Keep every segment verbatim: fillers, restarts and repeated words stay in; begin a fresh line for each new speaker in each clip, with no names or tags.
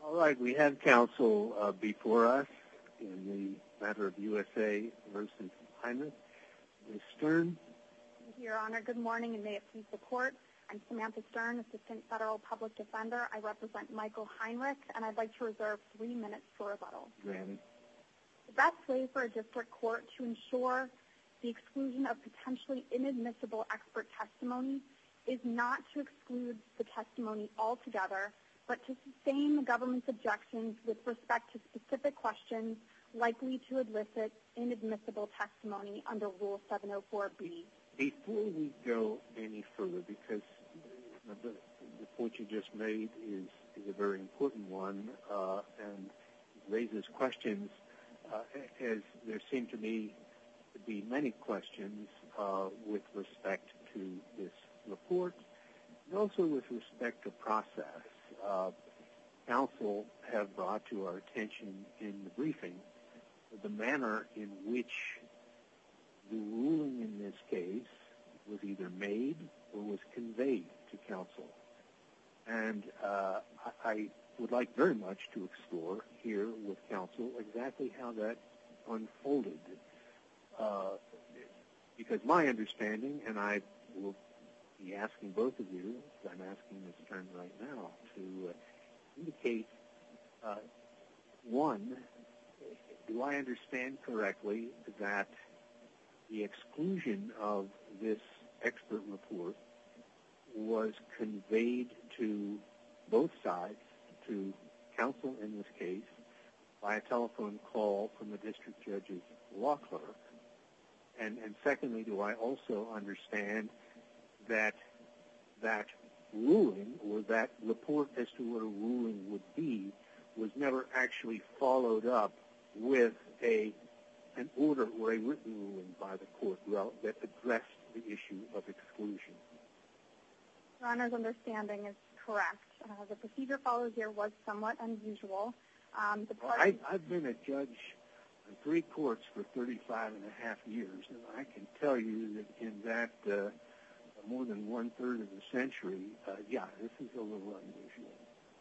All right, we have counsel uh, before us in the matter of U S A versus Heinrich. Miz Stern.
Thank you, Your Honor. Good morning, and may it please the Court. I'm Samantha Stern, Assistant Federal Public Defender. I represent Michael Heinrich, and I'd like to reserve three minutes for rebuttal.
Granted.
The best way for a district court to ensure the exclusion of potentially inadmissible expert testimony is not to exclude the testimony altogether, but to sustain the government's objections with respect to specific questions likely to elicit inadmissible testimony under Rule seven oh four B.
Before we go any further, because the, the point you just made is, is a very important one uh, and raises questions, uh, as there seem to me to be many questions uh, with respect to this report, and also with respect to process. Uh, counsel have brought to our attention in the briefing the manner in which the ruling in this case was either made or was conveyed to counsel. And uh, I would like very much to explore here with counsel exactly how that unfolded. Uh, because my understanding, and I will be asking both of you, as I'm asking Miz Stern right now, to uh, indicate, uh, one, do I understand correctly that the exclusion of this expert report was conveyed to both sides, to counsel in this case, by a telephone call from the district judge's law clerk? And, and secondly, do I also understand that that ruling, or that report as to what a ruling would be, was never actually followed up with a an order or a written ruling by the court that addressed the issue of exclusion?
Your Honor's understanding is correct. Uh, the procedure followed here was somewhat unusual. Um, the
well, I, I've been a judge in three courts for thirty-five and a half years, and I can tell you that in that uh, more than one-third of the century, uh, yeah, this is a little unusual.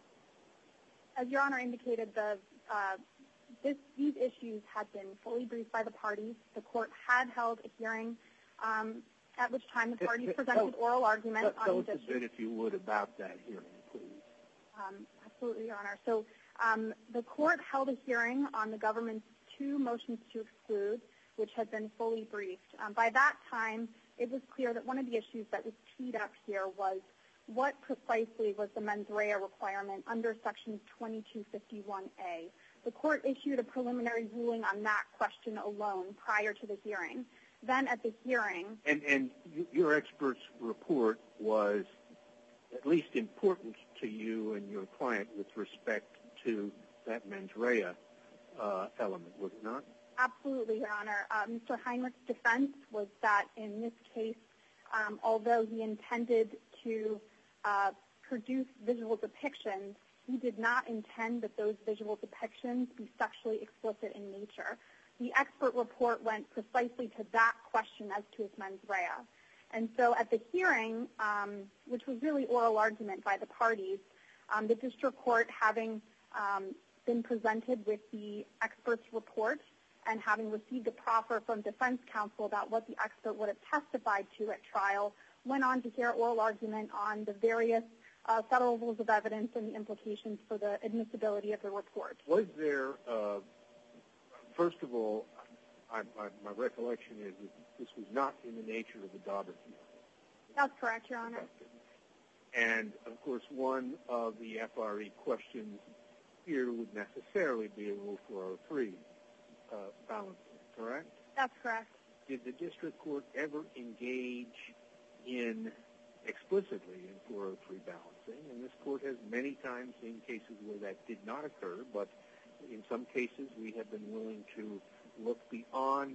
As Your Honor indicated, the uh, this, these issues had been fully briefed by the parties. The court had held a hearing um, at which time the parties presented
tell,
oral argument
tell,
on
these issues. Tell us a bit, if you would, about that hearing, please.
Um, absolutely, Your Honor. So um, the court held a hearing on the government's two motions to exclude, which had been fully briefed. Um, by that time, it was clear that one of the issues that was teed up here was what precisely was the mens rea requirement under Section twenty-two fifty-one A. The court issued a preliminary ruling on that question alone prior to the hearing. Then at the hearing...
And, and your expert's report was at least important to you and your client with respect to that mens rea uh, element, was it not?
Absolutely, Your Honor. Uh, Mister Heinrich's defense was that in this case, um, although he intended to uh, produce visual depictions, he did not intend that those visual depictions be sexually explicit in nature. The expert report went precisely to that question as to his mens rea. And so at the hearing, um, which was really oral argument by the parties, um, the district court, having um, been presented with the expert's report and having received a proffer from defense counsel about what the expert would have testified to at trial, went on to hear oral argument on the various uh, federal rules of evidence and the implications for the admissibility of the report.
Was there, uh, first of all, I, my, my recollection is that this was not in the nature of the Daubert hearing.
That's correct, Your Honor.
And, of course, one of the F R E questions here would necessarily be a Rule four oh three uh, balancing, correct?
That's correct.
Did the district court ever engage in explicitly in four oh three balancing? And this court has many times seen cases where that did not occur, but in some cases we have been willing to look beyond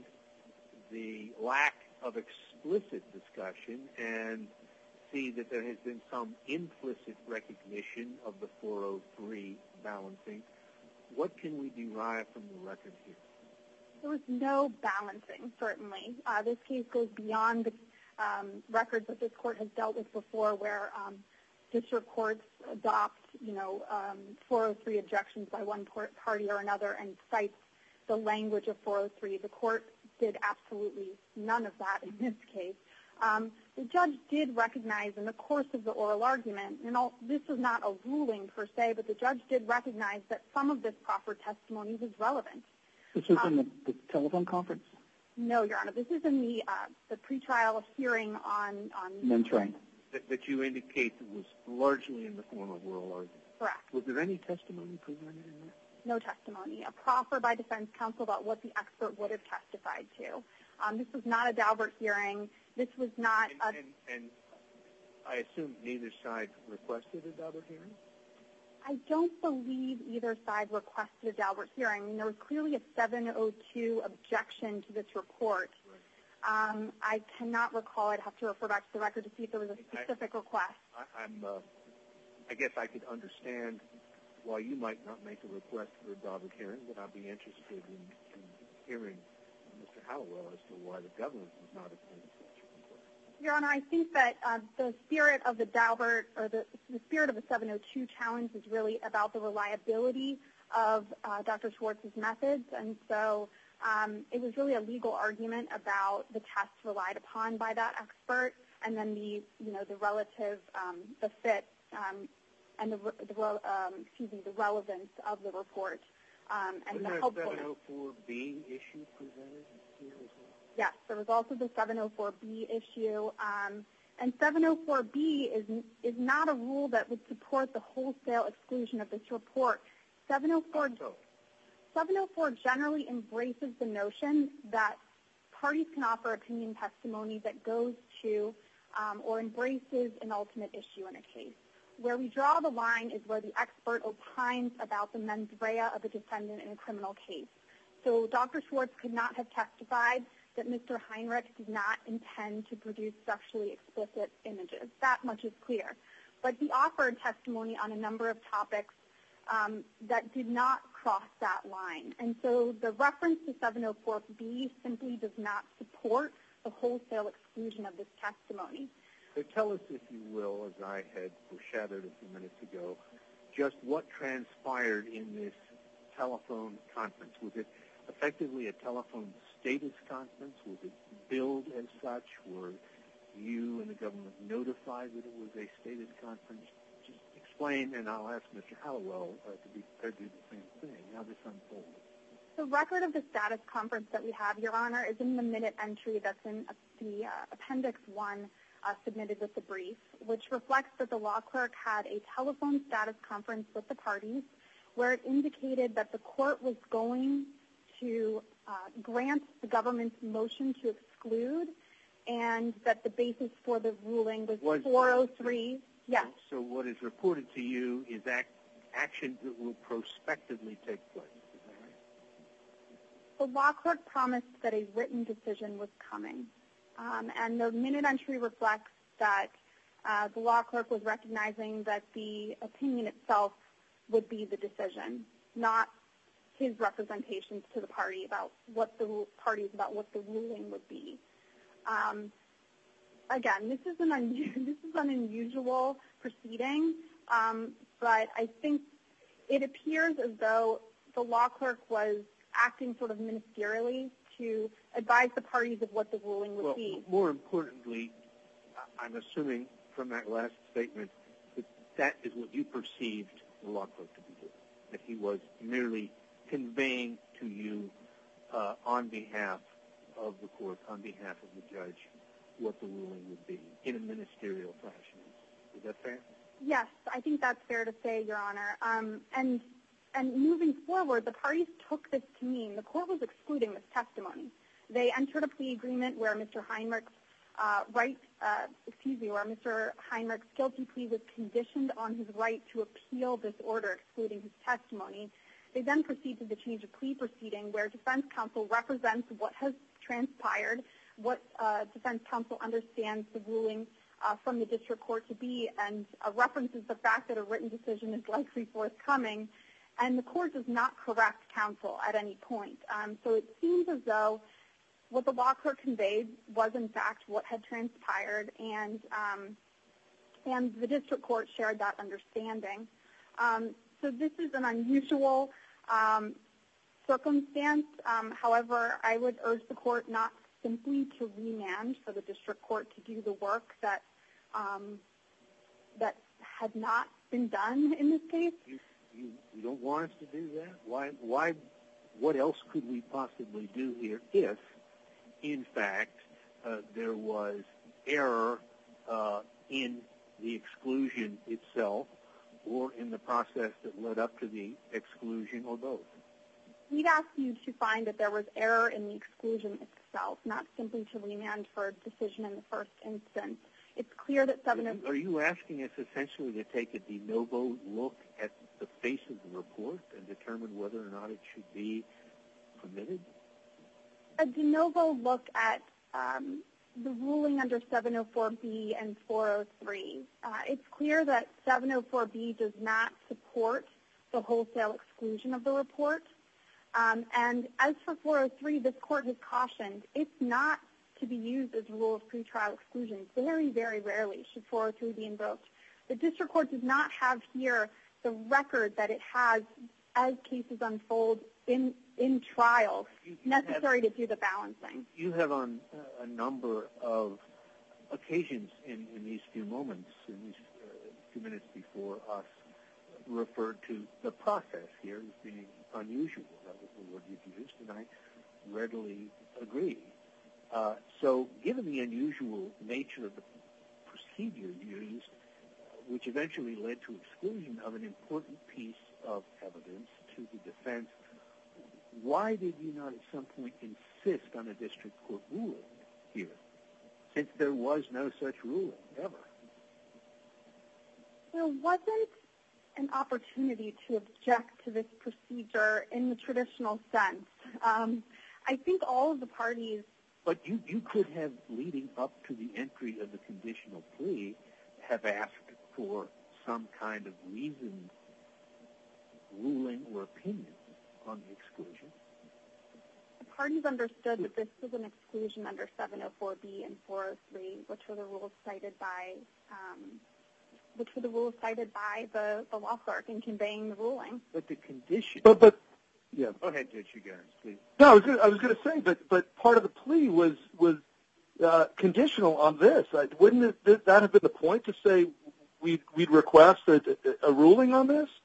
the lack of explicit discussion and see that there has been some implicit recognition of the four oh three balancing. What can we derive from the record here?
There was no balancing, certainly. Uh, this case goes beyond the um, records that this court has dealt with before, where um, district courts adopt you know, um, four oh three objections by one party or another and cites the language of four oh three. The court did absolutely none of that in this case. Um, the judge did recognize in the course of the oral argument, and all, this is not a ruling per se, but the judge did recognize that some of this proper testimony was relevant.
This was
um,
in the, the telephone conference?
No, Your Honor. This is in the uh, the pretrial hearing on on.
Then train.
That, that you indicate that was largely in the form of oral argument.
Correct.
Was there any testimony presented in that?
No testimony. A proffer by defense counsel about what the expert would have testified to. Um, this was not a Daubert hearing. This was not
and,
a...
And, and I assume neither side requested a Daubert hearing?
I don't believe either side requested a Daubert hearing. I mean, there was clearly a seven oh two objection to this report. Right. Um, I cannot recall. I'd have to refer back to the record to see if there was a specific
I,
request.
I, I'm, uh, I guess I could understand why you might not make a request for a Daubert hearing, but I'd be interested in, in hearing Mister Hallowell as to why the government was not attending such a request.
Your Honor, I think that uh, the spirit of the Daubert, or the, the spirit of the seven oh two challenge is really about the reliability of uh, Doctor Schwartz's methods, and so um, it was really a legal argument about the tests relied upon by that expert, and then the, you know, the relative, um, the fit, um, and the, the um, excuse me, the relevance of the report, um, and
Wasn't
the
there
helpfulness.
a seven oh four B issue presented here as well?
Yes, there was also the seven oh four B issue, um, and seven oh four B is is not a rule that would support the wholesale exclusion of this report. seven oh four, seven oh four generally embraces the notion that parties can offer opinion testimony that goes to um, or embraces an ultimate issue in a case. Where we draw the line is where the expert opines about the mens rea of a defendant in a criminal case. So Doctor Schwartz could not have testified that Mister Heinrich did not intend to produce sexually explicit images. That much is clear. But he offered testimony on a number of topics um, that did not cross that line. And so the reference to seven oh four B simply does not support the wholesale exclusion of this testimony.
So tell us, if you will, as I had foreshadowed a few minutes ago, just what transpired in this telephone conference. Was it effectively a telephone status conference? Was it billed as such? Were you and the government notified that it was a status conference? Just explain, and I'll ask Mister Hallowell uh, to be prepared to do the same thing. How this unfolded.
The record of the status conference that we have, Your Honor, is in the minute entry that's in the uh, Appendix one uh, submitted with the brief, which reflects that the law clerk had a telephone status conference with the parties where it indicated that the court was going to uh, grant the government's motion to exclude and that the basis for the ruling was, was four oh three. Yes.
So what is reported to you is act, action that will prospectively take place. Is that right?
The law clerk promised that a written decision was coming. Um, and the minute entry reflects that uh, the law clerk was recognizing that the opinion itself would be the decision, not his representations to the party about what the parties about what the ruling would be. Um, again, this is an un- this is an unusual proceeding, um, but I think it appears as though the law clerk was acting sort of ministerially to advise the parties of what the ruling would
well,
be.
More importantly, I'm assuming from that last statement that that is what you perceived the law clerk to be doing, that he was merely conveying to you uh, on behalf of the court, on behalf of the judge, what the ruling would be in a ministerial fashion. Is that fair?
Yes, I think that's fair to say, Your Honor. Um, and and moving forward, the parties took this to mean the court was excluding this testimony. They entered a plea agreement where Mister Heinrich's uh, right, uh, excuse me, where Mister Heinrich's guilty plea was conditioned on his right to appeal this order excluding his testimony. They then proceed to the change of plea proceeding where defense counsel represents what has transpired, what uh, defense counsel understands the ruling uh, from the district court to be, and uh, references the fact that a written decision is likely forthcoming, and the court does not correct counsel at any point. Um, so it seems as though what the law clerk conveyed was, in fact, what had transpired, and um, and the district court shared that understanding. Um, so this is an unusual um, circumstance. Um, however, I would urge the court not simply to remand for the district court to do the work that um, that had not been done in this case.
You, you, you don't want us to do that? Why? Why? What else could we possibly do here if, in fact, uh, there was error uh, in the exclusion itself or in the process that led up to the exclusion, or both?
We'd ask you to find that there was error in the exclusion itself, not simply to remand for a decision in the first instance. It's clear that seven oh four...
Are you asking us essentially to take a de novo look at the face of the report and determine whether or not it should be permitted?
A de novo look at um, the ruling under seven oh four B and four oh three. Uh, it's clear that seven oh four B does not support the wholesale exclusion of the report. Um, and as for four oh three, this court has cautioned it's not to be used as a rule of pretrial exclusion. Very, very rarely should four oh three be invoked. The district court does not have here the record that it has as cases unfold in in trials necessary
have,
to do the balancing.
You have on uh, a number of occasions in, in these few moments, in these uh, few minutes before us, referred to the process here as being unusual. That was the word you used, and I readily agree. Uh, so given the unusual nature of the procedure used, which eventually led to exclusion of an important piece of evidence to the defense, why did you not at some point insist on a district court ruling here, since there was no such ruling ever?
There wasn't an opportunity to object to this procedure in the traditional sense. Um, I think all of the parties...
But you, you could have, leading up to the entry of the conditional plea, have asked for some kind of reasoned ruling or opinion on the exclusion.
The parties understood that this was an exclusion under seven oh four B and four oh three, which were the rules cited by um, which were the rules cited by the, the law clerk in conveying the ruling.
But the condition...
But, but yeah.
Go ahead, Judge Chigares, please.
No, I was gonna, I was going to say, but but part of the plea was was uh, conditional on this. Uh, wouldn't it, that have been the point, to say we'd, we'd request a, a ruling on this?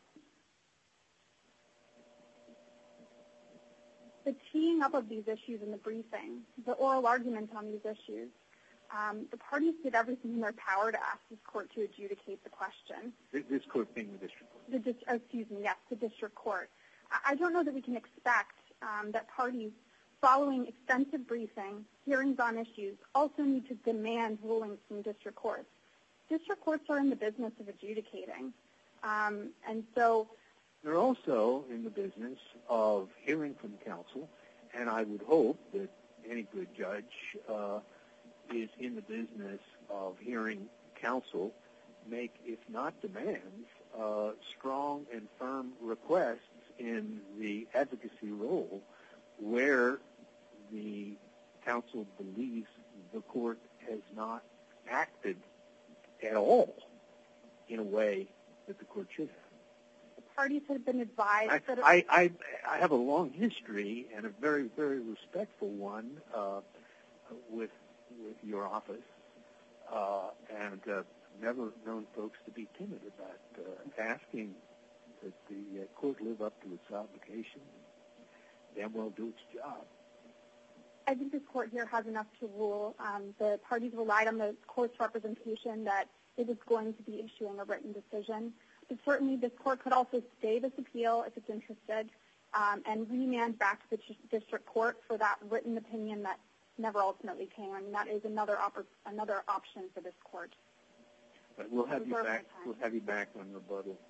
The teeing up of these issues in the briefing, the oral argument on these issues, um, the parties did everything in their power to ask this court to adjudicate the question.
This court being the district court?
The dis- excuse me, yes, the district court. I don't know that we can expect um, that parties, following extensive briefing, hearings on issues, also need to demand rulings from district courts. District courts are in the business of adjudicating. Um, and so...
They're also in the business of hearing from counsel, and I would hope that any good judge uh, is in the business of hearing counsel make, if not demands, uh, strong and firm requests in the advocacy role where the counsel believes the court has not acted at all in a way that the court should have.
Parties have been advised
I,
that...
I, I, I have a long history and a very, very respectful one uh, with with your office, uh, and uh, never known folks to be timid about uh, asking that the uh, court live up to its obligation and damn well do its job.
I think this court here has enough to rule. Um, the parties relied on the court's representation that it was going to be issuing a written decision. But certainly this court could also stay this appeal if it's interested um, and remand back to the district court for that written opinion that never ultimately came. I mean, that is another op- another option for this court.
But we'll have you back. We'll have you back on rebuttal,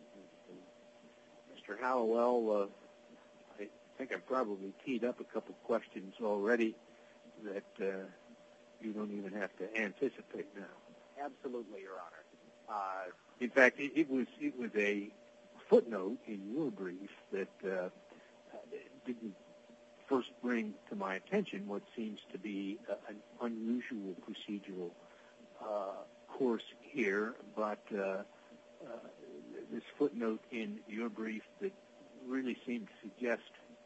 Mister Hallowell. Uh, I think I've probably teed up a couple questions already that uh, you don't even have to anticipate now.
Absolutely, Your Honor. Uh,
In fact, it, it was it was a footnote in your brief that uh, didn't first bring to my attention what seems to be a, an unusual procedural uh, course here, but uh, uh, this footnote in your brief that really seemed to suggest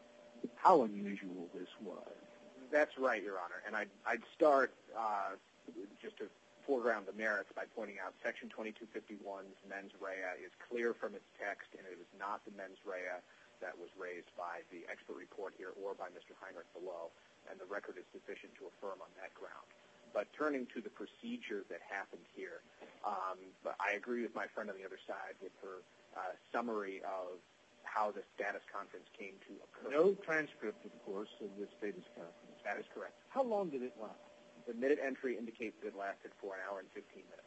how unusual this was.
That's right, Your Honor. And I'd, I'd start uh, just to foreground the merits by pointing out Section twenty-two fifty-one's mens rea is clear from its text, and it is not the mens rea that was raised by the expert report here or by Mister Heinrich below, and the record is sufficient to affirm on that ground. But turning to the procedure that happened here, um, but I agree with my friend on the other side with her uh, summary of how the status conference came to occur.
No transcript, of course, of the status conference.
That is correct.
How long did it last?
The minute entry indicates that it lasted for an hour and fifteen minutes.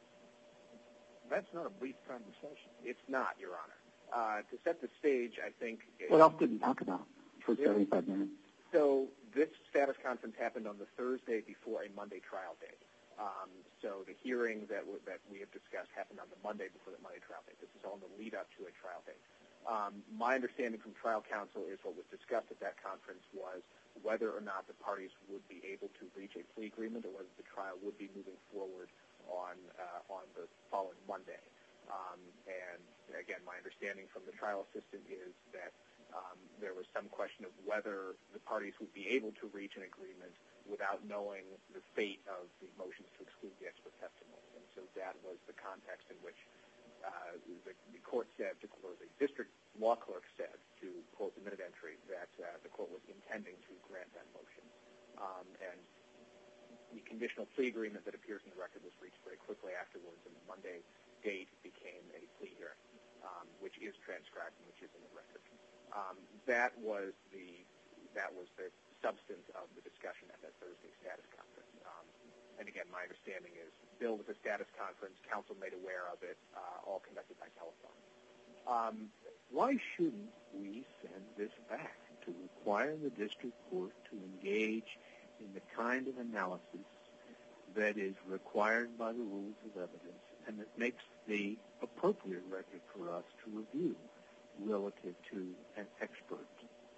That's not a brief conversation.
It's not, Your Honor. Uh, to set the stage, I think...
What else did he talk about for seventy-five minutes?
So this status conference happened on the Thursday before a Monday trial date. Um, so the hearing that, w- that we have discussed happened on the Monday before the Monday trial date. This is all in the lead-up to a trial date. Um, my understanding from trial counsel is what was discussed at that conference was whether or not the parties would be able to reach a plea agreement or whether the trial would be moving forward on uh, on the following Monday. Um, and again, my understanding from the trial assistant is that um, there was some question of whether the parties would be able to reach an agreement without knowing the fate of the motions to exclude the expert testimony. And so that was the context in which uh, the, the court said, to, or the district law clerk said, to quote the minute entry, that uh, the court was intending to grant that motion. Um, and the conditional plea agreement that appears in the record was reached very quickly afterwards, and the Monday date became a plea hearing, um, which is transcribed and which is in the record. Um, that was the that was the substance of the discussion at that Thursday status conference. Um, and again, my understanding is billed at the status conference, counsel made aware of it, uh, all conducted by telephone.
Um, why shouldn't we send this back to require the district court to engage in the kind of analysis that is required by the rules of evidence and that makes the appropriate record for us to review relative to an expert?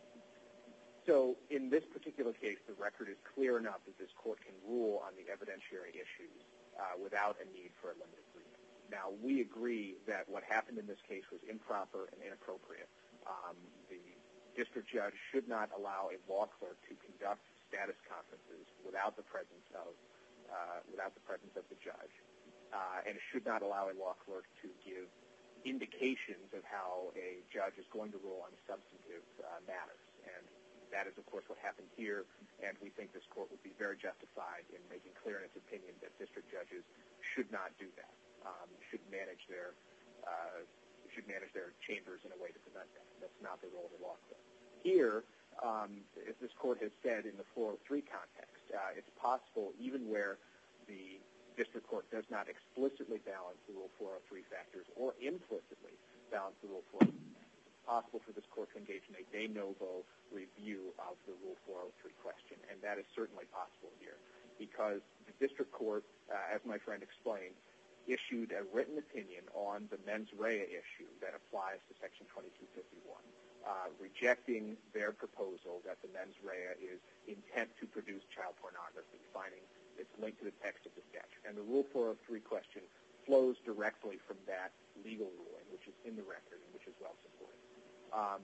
So in this particular case, the record is clear enough that this court can rule on the evidentiary issues uh, without a need for a limited agreement. Now, we agree that what happened in this case was improper and inappropriate. Um, the district judge should not allow a law clerk to conduct status conferences without the presence of uh, without the presence of the judge, uh, and it should not allow a law clerk to give indications of how a judge is going to rule on substantive uh, matters. And that is, of course, what happened here, and we think this court would be very justified in making clear in its opinion that district judges should not do that, um, should manage their uh, should manage their chambers in a way to prevent that. That's not the role of the law clerk. Here, um, as this court has said in the four oh three context, uh, it's possible even where the district court does not explicitly balance the Rule four oh three factors or implicitly balance the Rule four oh three. It's possible for this court to engage in a de novo review of the Rule four oh three question, and that is certainly possible here because the district court, uh, as my friend explained, issued a written opinion on the mens rea issue that applies to Section twenty-two fifty-one, uh, rejecting their proposal that the mens rea is intent to produce child pornography, finding it's linked to the text of the statute. And the Rule four oh three question flows directly from that legal ruling, which is in the record and which is well supported. Um,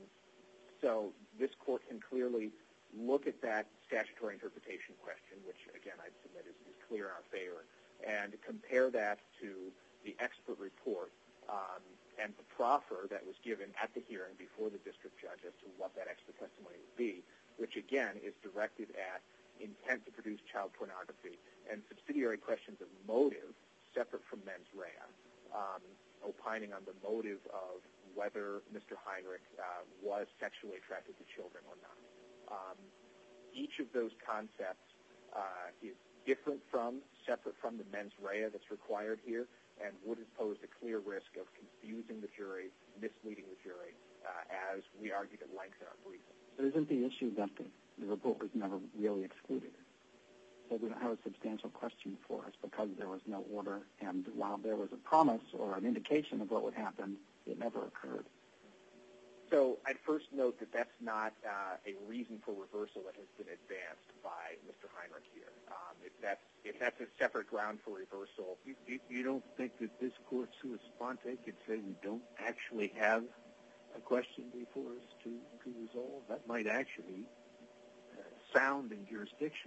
so this court can clearly look at that statutory interpretation question, which, again, I'd submit is, is clear in our favor, and compare that to the expert report um, and the proffer that was given at the hearing before the district judge as to what that expert testimony would be, which, again, is directed at intent to produce child pornography and subsidiary questions of motive separate from mens rea, um, opining on the motive of whether Mister Heinrich uh, was sexually attracted to children or not. Um, each of those concepts uh, is different from, separate from the mens rea that's required here, and would have posed a clear risk of confusing the jury, misleading the jury, uh, as we argued at length in our briefing.
But isn't the issue that the, the report was never really excluded? So we don't have a substantial question for us because there was no order, and while there was a promise or an indication of what would happen, it never occurred.
So I'd first note that that's not uh, a reason for reversal that has been advanced by Mister Heinrich here. Um, if, that's, if that's a separate ground for reversal.
You, you, you don't think that this court, sua sponte, could say we don't actually have a question before us to, to resolve? That might actually uh, sound in jurisdiction.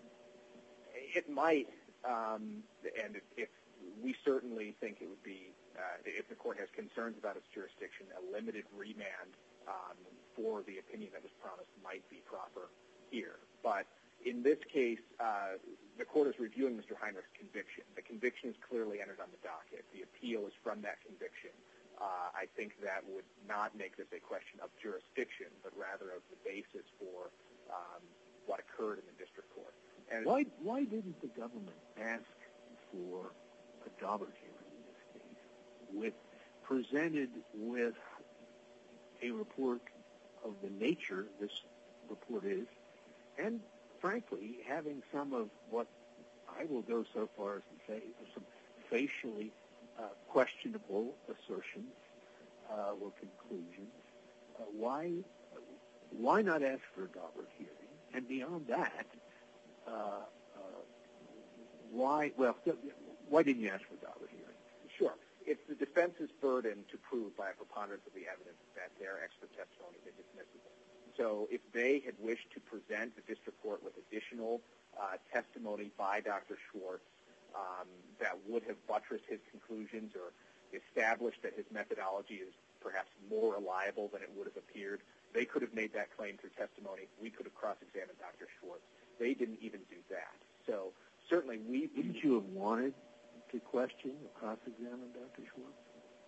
It might, um, and if, if we certainly think it would be, uh, if the court has concerns about its jurisdiction, a limited remand um, for the opinion that was promised might be proper here. But in this case, uh, the court is reviewing Mister Heinrich's conviction. The conviction is clearly entered on the docket. The appeal is from that conviction. Uh, I think that would not make this a question of jurisdiction, but rather of the basis for um, what occurred in the district court.
And why why didn't the government ask for a Daubert hearing in this case, with presented with a report of the nature this report is, and frankly having some of what I will go so far as to say some facially uh, questionable assertions uh, or conclusions? Uh, why why not ask for a Daubert hearing? And beyond that, Uh, uh, why? Well, why didn't you ask for a Daubert hearing?
Sure. It's the defense's burden to prove by a preponderance of the evidence that their expert testimony is admissible. So if they had wished to present the district court with additional uh, testimony by Doctor Schwartz um, that would have buttressed his conclusions or established that his methodology is perhaps more reliable than it would have appeared, they could have made that claim through testimony. We could have cross-examined Doctor Schwartz. They didn't even do that. So certainly we...
Wouldn't you have wanted to question or cross-examine Doctor Schwartz?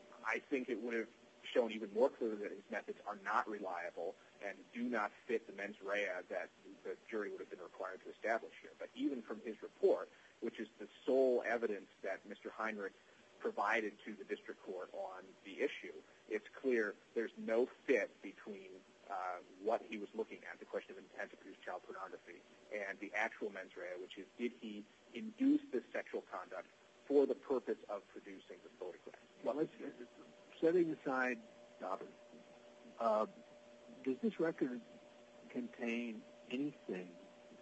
I think it would have shown even more clearly that his methods are not reliable and do not fit the mens rea that the jury would have been required to establish here. But even from his report, which is the sole evidence that Mister Heinrich provided to the district court on the issue, it's clear there's no fit between uh, what he was looking at, the question of intent to produce child pornography, and the actual mens rea, which is did he induce this sexual conduct for the purpose of producing the photograph?
Well, let's, setting aside Daubert, uh, does this record contain anything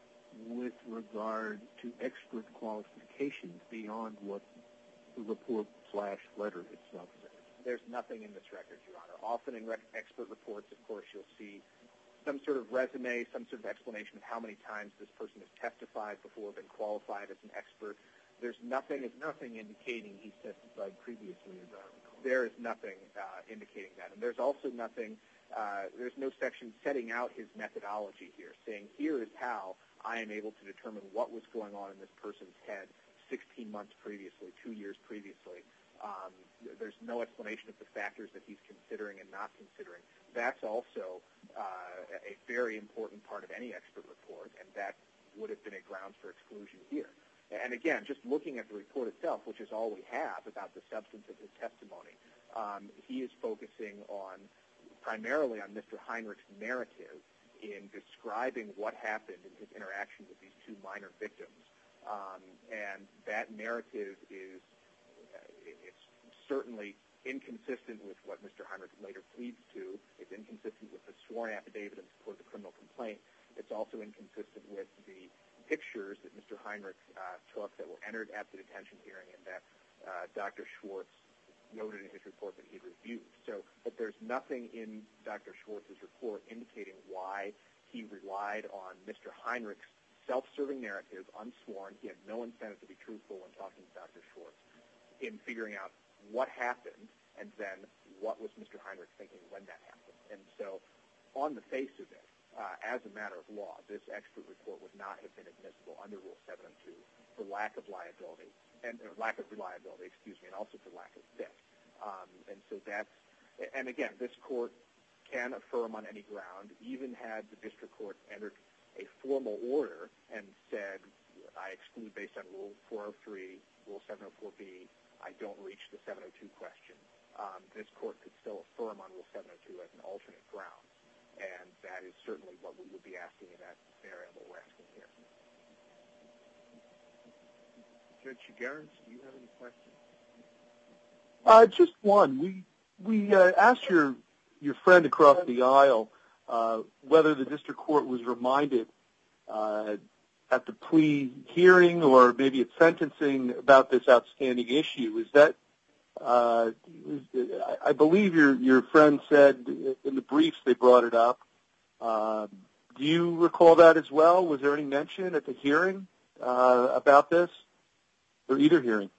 with regard to expert qualifications beyond what the report slash letter itself says?
There's nothing in this record, Your Honor. Often in rec- expert reports, of course, you'll see some sort of resume, some sort of explanation of how many times this person has testified before been qualified as an expert. There's nothing.
There's nothing indicating he's testified previously, as I recall.
There is nothing uh, indicating that. And there's also nothing, uh, there's no section setting out his methodology here, saying here is how I am able to determine what was going on in this person's head sixteen months previously, two years previously. Um, there's no explanation of the factors that he's considering and not considering. That's also uh, a very important part of any expert report, and that would have been a grounds for exclusion here. And again, just looking at the report itself, which is all we have about the substance of his testimony, um, he is focusing on primarily on Mister Heinrich's narrative in describing what happened in his interaction with these two minor victims. Um, and that narrative is it's certainly inconsistent with what Mister Heinrich later pleads to. It's inconsistent with the sworn affidavit in support of the criminal complaint. It's also inconsistent with the pictures that Mister Heinrich uh, took that were entered at the detention hearing and that uh, Doctor Schwartz noted in his report that he reviewed. So, but there's nothing in Doctor Schwartz's report indicating why he relied on Mister Heinrich's self-serving narrative, unsworn. He had no incentive to be truthful when talking to Doctor Schwartz in figuring out what happened and then what was Mister Heinrich thinking when that happened. And so on the face of it, uh, as a matter of law, this expert report would not have been admissible under Rule seven oh two for lack of liability, and or lack of reliability, excuse me, and also for lack of fit. Um, and so that's, and again, this court can affirm on any ground, even had the district court entered a formal order and said, I exclude based on Rule four oh three, Rule seven oh four B, I don't reach the seven oh two question. Um, this court could still affirm on Rule seven oh two as an alternate ground, and that is certainly what we would be asking in that variable we're asking here.
Judge Chigares, do you have any questions?
Uh, just one. We we uh, asked your your friend across the aisle uh, whether the district court was reminded uh, at the plea hearing or maybe at sentencing about this outstanding issue. Is that, uh, I believe your, your friend said in the briefs they brought it up. Uh, do you recall that as well? Was there any mention at the hearing uh, about this, or either hearing?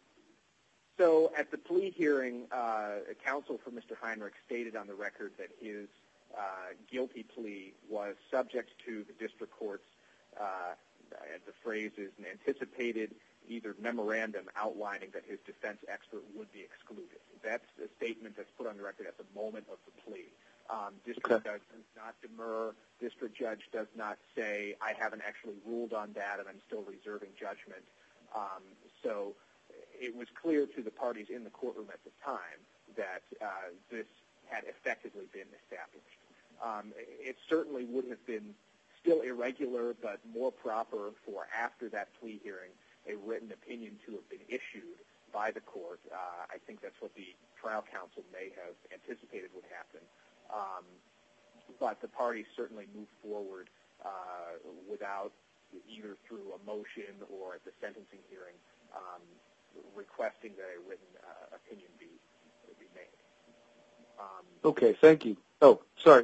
So at the plea hearing, uh, counsel for Mister Heinrich stated on the record that his uh, guilty plea was subject to the district court's, uh, the phrase is an anticipated either memorandum outlining that his defense expert would be excluded. That's a statement that's put on the record at the moment of the plea. Um, district okay. judge does not demur. District judge does not say, I haven't actually ruled on that and I'm still reserving judgment. Um, so it was clear to the parties in the courtroom at the time that uh, this had effectively been established. Um, it certainly would have been still irregular, but more proper for after that plea hearing, a written opinion to have been issued by the court. Uh, I think that's what the trial counsel may have anticipated would happen. Um, but the parties certainly moved forward uh, without either through a motion or at the sentencing hearing um, requesting that a written uh, opinion be be made. Um,
okay, thank you. Oh, sorry.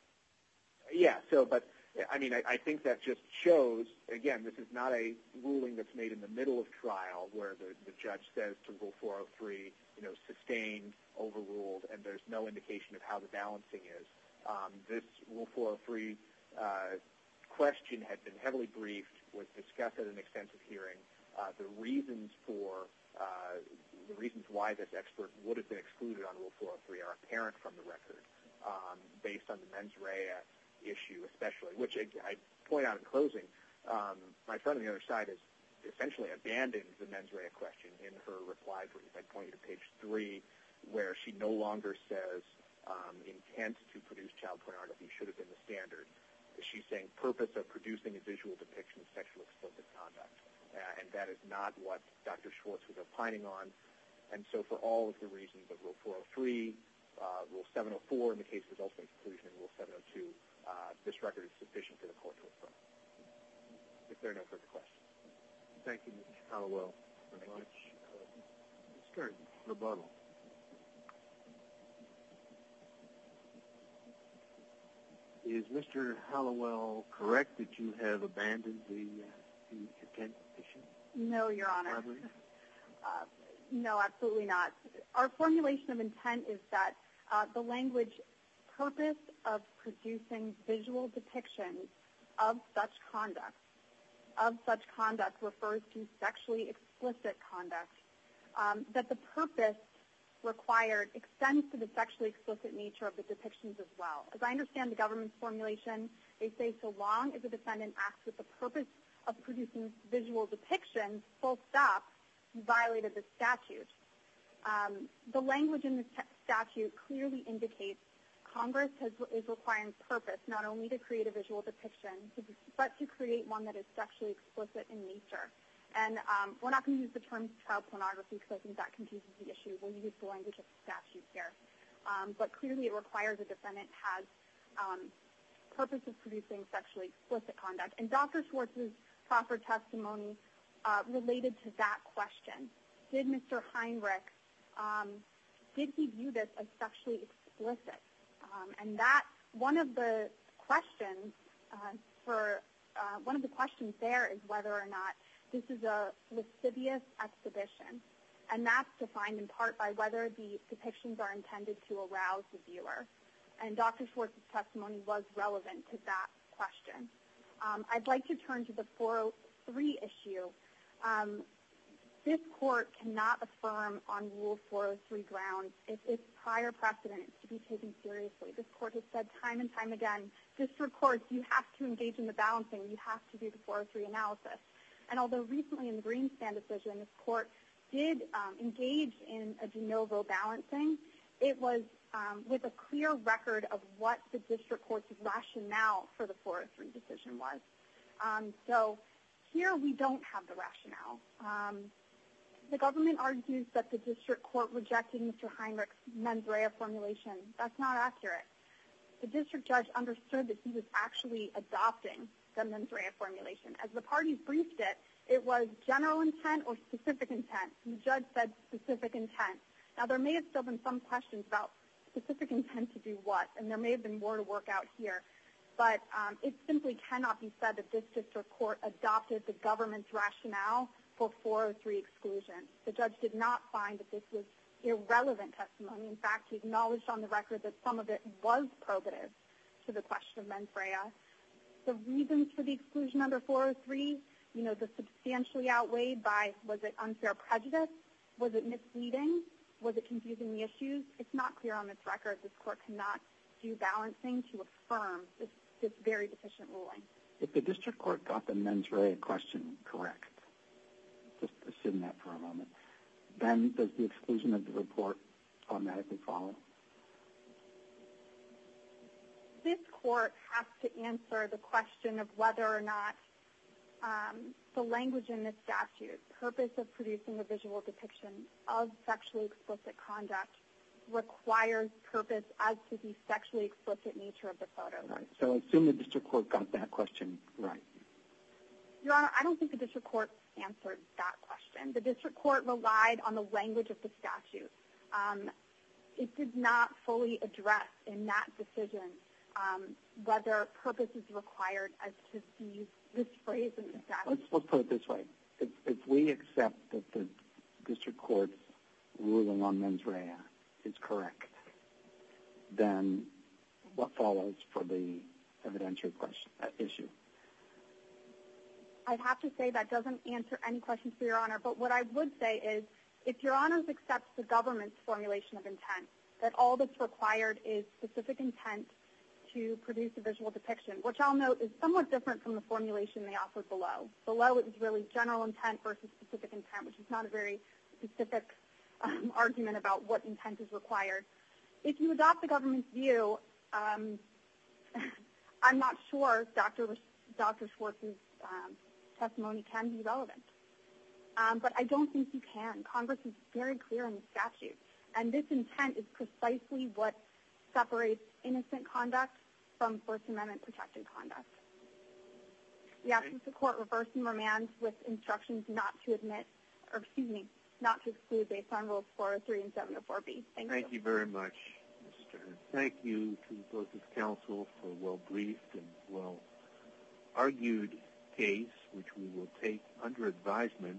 Yeah, so, but, I mean, I, I think that just shows, again, this is not a ruling that's made in the middle of trial where the, the judge says to Rule four oh three, you know, sustained, overruled, and there's no indication of how the balancing is. Um, this Rule four oh three uh, question had been heavily briefed, was discussed at an extensive hearing. Uh, the reasons for, uh, the reasons why this expert would have been excluded on Rule four oh three are apparent from the record, um, based on the mens rea issue especially, which I, I point out in closing. Um, my friend on the other side has essentially abandoned the mens rea question in her reply brief. I point you to page three, where she no longer says um, intent to produce child pornography should have been the standard. She's saying purpose of producing a visual depiction of sexual explicit conduct, uh, and that is not what Doctor Schwartz was opining on. And so for all of the reasons of Rule four oh three, uh, Rule seven oh four in the case of ultimate conclusion, and Rule seven oh two, Uh, this record is sufficient for the court to affirm. If there are no further questions.
Thank you, Mister Hallowell, very Thank much. Uh, Mister Rebuttal. Is Mister Hallowell correct that you have abandoned the, uh, the intent issue?
No, Your Honor. Uh, no, absolutely not. Our formulation of intent is that uh, the language purpose of producing visual depictions of such conduct, of such conduct refers to sexually explicit conduct, um, that the purpose required extends to the sexually explicit nature of the depictions as well. As I understand the government's formulation, they say so long as a defendant acts with the purpose of producing visual depictions, full stop, you violated the statute. Um, the language in the statute clearly indicates Congress has, is requiring purpose not only to create a visual depiction, but to create one that is sexually explicit in nature. And um, we're not going to use the term child pornography because I think that confuses the issue. We'll use the language of the statute here. Um, but clearly it requires a defendant has um, purpose of producing sexually explicit conduct. And Doctor Schwartz's proffered testimony uh, related to that question. Did Mister Heinrich, um, did he view this as sexually explicit? Um, and that one of the questions uh, for uh, one of the questions there is whether or not this is a lascivious exhibition, and that's defined in part by whether the depictions are intended to arouse the viewer. And Doctor Schwartz's testimony was relevant to that question. Um, I'd like to turn to the four oh three issue. Um, This court cannot affirm on Rule four oh three grounds if its prior precedent is to be taken seriously. This court has said time and time again, district courts, you have to engage in the balancing. You have to do the four oh three analysis. And although recently in the Greenspan decision, this court did um, engage in a de novo balancing, it was um, with a clear record of what the district court's rationale for the four oh three decision was. Um, so here we don't have the rationale. Um, The government argues that the district court rejected Mister Heinrich's mens rea formulation. That's not accurate. the district judge understood that he was actually adopting the mens rea formulation. As the parties briefed it, it was general intent or specific intent. The judge said specific intent. Now, there may have still been some questions about specific intent to do what, and there may have been more to work out here. But um, it simply cannot be said that this district court adopted the government's rationale for four oh three exclusion. The judge did not find that this was irrelevant testimony. In fact, he acknowledged on the record that some of it was probative to the question of mens rea. The reasons for the exclusion under four oh three, you know, the substantially outweighed by, was it unfair prejudice? Was it misleading? Was it confusing the issues? It's not clear on this record. This court cannot do balancing to affirm this, this very deficient ruling.
If the district court got the mens rea question correct, just assume that for a moment, then does the exclusion of the report automatically follow?
This court has to answer the question of whether or not um, the language in this statute, purpose of producing a visual depiction of sexually explicit conduct, requires purpose as to the sexually explicit nature of the photo.
Right. So assume the district court got that question right.
Your Honor, I don't think the district court answered that question. The district court relied on the language of the statute. Um, it did not fully address in that decision um, whether purpose is required as to these, this phrase in the statute.
Let's, let's put it this way. If, if we accept that the district court's ruling on mens rea is correct, then what follows for the evidentiary question, uh, issue?
I'd have to say that doesn't answer any questions for Your Honor, but what I would say is if Your Honors accepts the government's formulation of intent, that all that's required is specific intent to produce a visual depiction, which I'll note is somewhat different from the formulation they offered below. Below it was really general intent versus specific intent, which is not a very specific um, argument about what intent is required. If you adopt the government's view, um, I'm not sure Doctor Doctor Schwartz's um, testimony can be relevant. Um, but I don't think you can. Congress is very clear in the statute. And this intent is precisely what separates innocent conduct from First Amendment protected conduct. We ask that the court reverse and remand with instructions not to admit, or excuse me, not to exclude based on Rules four oh three and seven oh four B. Thank you.
Thank you very much, Mister Thank you to both of counsel for a well-briefed and well-argued case, which we will take under advisement.